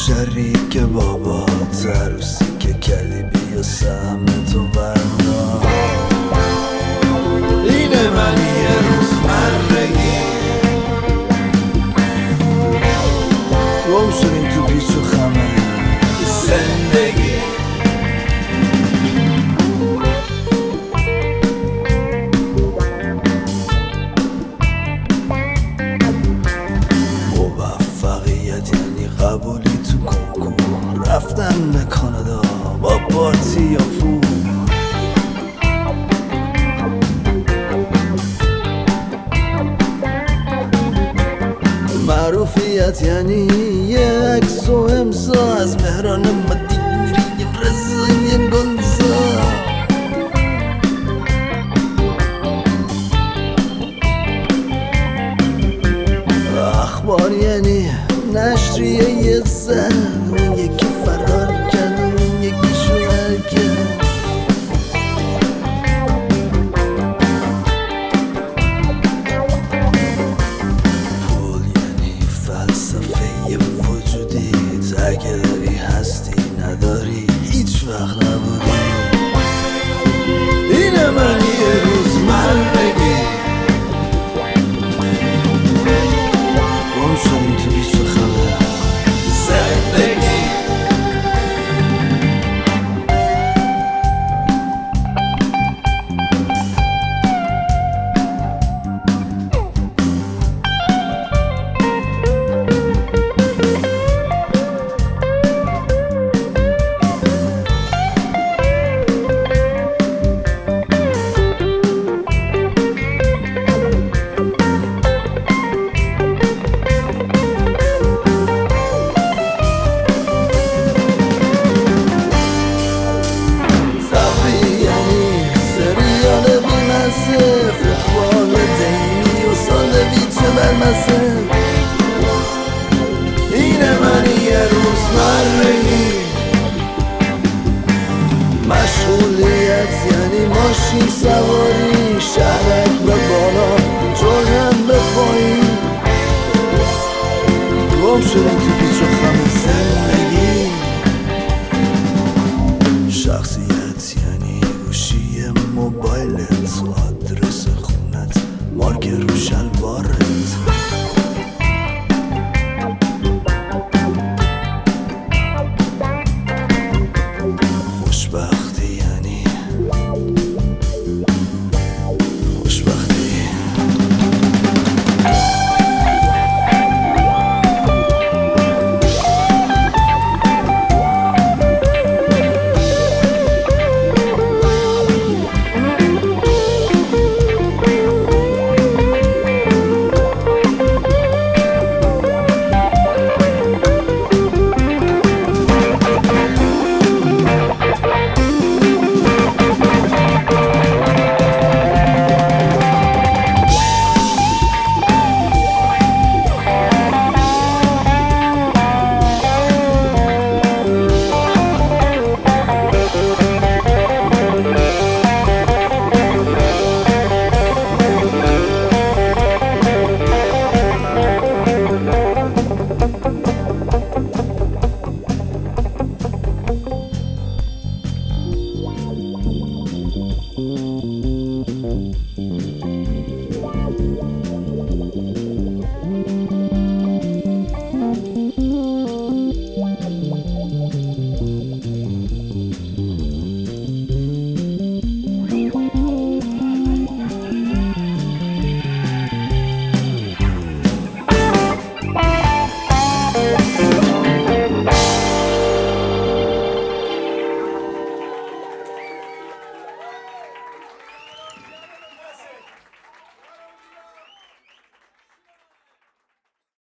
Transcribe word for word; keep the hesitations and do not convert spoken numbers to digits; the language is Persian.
شریک بابات عروسی که کردی بیا سهم تو بردا اینه من یه روز مرگی گم شدیم تو پیچ و خمه زندگی موفقیت یعنی قبولی تو کنکور رفتن به کانادا با پارتی یا پول معروفیت یعنی یه عکس و امضا از مهران مدید میری یه رضای گلزا اخبار یعنی نشریه یه زن اون یکی فرار کرد اون یکی شوهر کرد پول یعنی فلسفه وجودیت اگه داری هستی نداری هیچ وقت نبودی اینه من یه روز مرگی گم شدیم تو بیچ و خبر زندگی فوتبال دینی و ساندویچ برمسه اینه من یه روز مرگی مشغولیت یعنی ماشین سواری شهرک به بالا جویم به پایین گم شدیم تو پیچ و خم